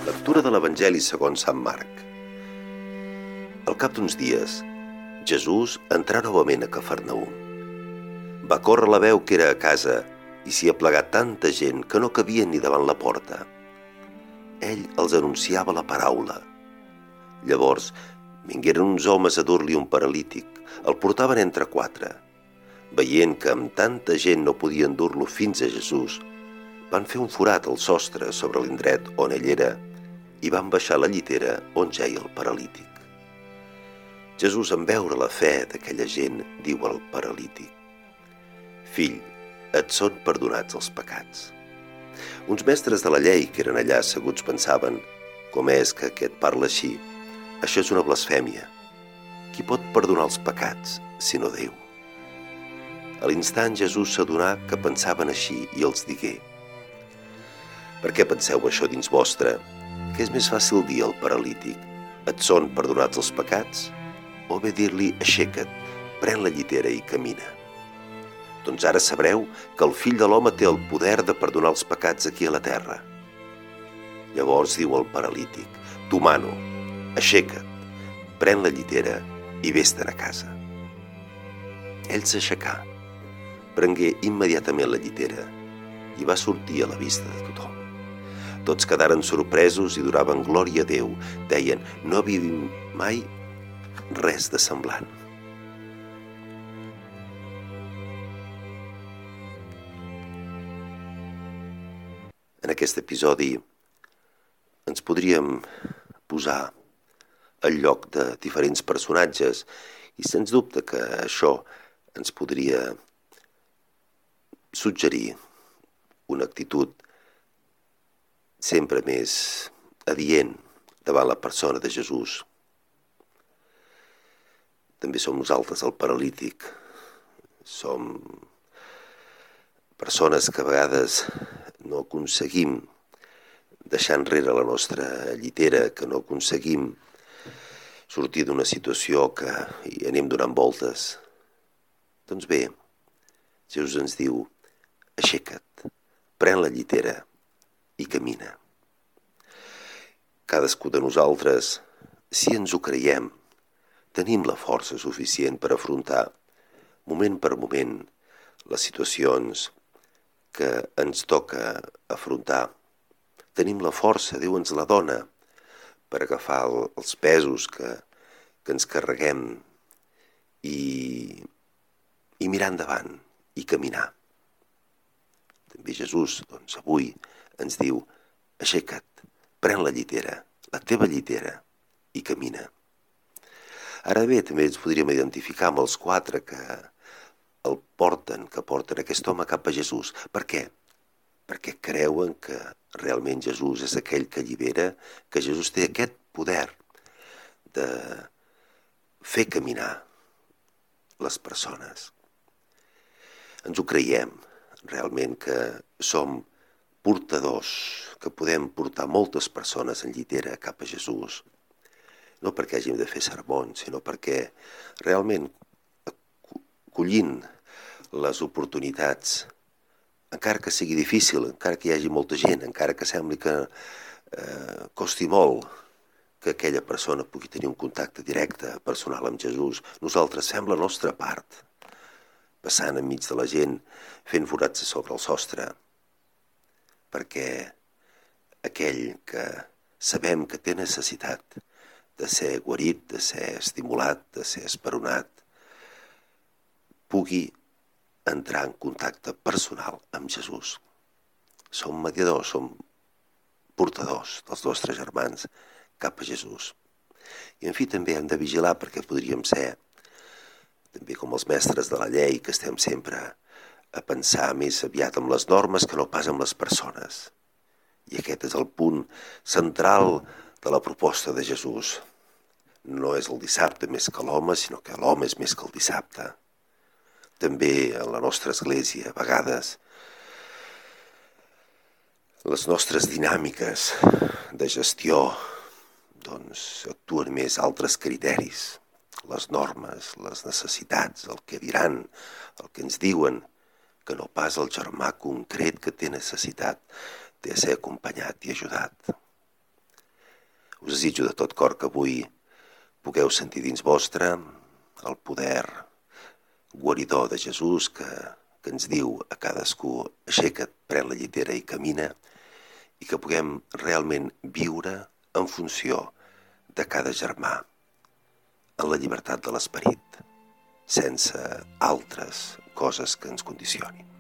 Lectura de l'Evangeli segons Sant Marc. Al cap d'uns dies, Jesús entrà novament a Cafarnaüm. Va córrer la veu que era a casa i s'hi aplegà tanta gent que no cabien ni davant la porta. Ell els anunciava la paraula. Llavors vingueren uns homes a dur-li un paralític. El portaven entre 4. Veient que amb tanta gent no podien dur-lo fins a Jesús, van fer un forat al sostre sobre l'indret on ell era i van baixar la llitera on jeia el paralític. Jesús, en veure la fe d'aquella gent, diu al paralític: «Fill, et són perdonats els pecats». Uns mestres de la llei que eren allà asseguts pensaven: «Com és que aquest parla així? Això és una blasfèmia. Qui pot perdonar els pecats, sinó Déu?» A l'instant Jesús s'adonà que pensaven així i els digué: «Per què penseu això dins vostre? Que és més fàcil dir al paralític: et són perdonats els pecats? O bé dir-li: aixeca't, pren la llitera i camina? Doncs ara sabreu que el Fill de l'Home té el poder de perdonar els pecats aquí a la terra». Llavors diu al paralític: «T'ho mano, aixeca't, pren la llitera i vés-te'n a casa». Ell s'aixecà, prengué immediatament la llitera i va sortir a la vista de tothom. Tots quedaren sorpresos i donaven glòria a Déu. Deien: «No havíem mai res de semblant». En aquest episodi ens podríem posar al lloc de diferents personatges i sens dubte que això ens podria suggerir una actitud sempre més adient davant la persona de Jesús. També som nosaltres el paralític. Som persones que a vegades no aconseguim deixar enrere la nostra llitera, que no aconseguim sortir d'una situació que hi anem donant voltes. Doncs bé, Jesús ens diu: aixeca't, pren la llitera i camina. Cadascú de nosaltres, si ens ho creiem, tenim la força suficient per afrontar, moment per moment, les situacions que ens toca afrontar. Tenim la força, Déu ens la dona, per agafar els pesos que ens carreguem i mirar endavant i caminar. També Jesús, doncs, avui ens diu: aixeca't, pren la llitera, la teva llitera, i camina. Ara bé, també ens podríem identificar amb els 4 que porten aquest home cap a Jesús. Per què? Perquè creuen que realment Jesús és aquell que allibera, que Jesús té aquest poder de fer caminar les persones. Ens ho creiem, realment, que som portadors, que podem portar moltes persones en llitera cap a Jesús. No perquè hàgim de fer sermons, sinó perquè realment, collint les oportunitats, encara que sigui difícil, encara que hi hagi molta gent, encara que sembli que costi molt que aquella persona pugui tenir un contacte directe, personal amb Jesús, nosaltres fem la nostra part, passant enmig de la gent, fent forats sobre el sostre, perquè aquell que sabem que té necessitat de ser guarit, de ser estimulat, de ser esperonat, pugui entrar en contacte personal amb Jesús. Som mediadors, som portadors dels nostres germans cap a Jesús. I en fi, també hem de vigilar perquè podríem ser també com els mestres de la llei, que estem sempre a pensar més aviat amb les normes que no pas amb les persones. I aquest és el punt central de la proposta de Jesús. No és el dissabte més que l'home, sinó que l'home és més que el dissabte. També en la nostra església, a vegades, les nostres dinàmiques de gestió doncs actuen més altres criteris, les normes, les necessitats, el que diran, el que ens diuen, que no pas el germà concret que té necessitat de ser acompanyat i ajudat. Us desitjo de tot cor que avui pugueu sentir dins vostre el poder guaridor de Jesús que ens diu a cadascú: aixeca't, pren la llitera i camina, i que puguem realment viure en funció de cada germà, en la llibertat de l'esperit, sense altres coses que ens condicionin.